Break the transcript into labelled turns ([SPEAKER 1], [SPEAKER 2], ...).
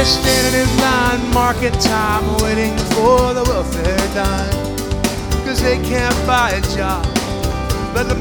[SPEAKER 1] They're standing in line, market time, waiting for the welfare dime, 'cause they can't buy a job, but the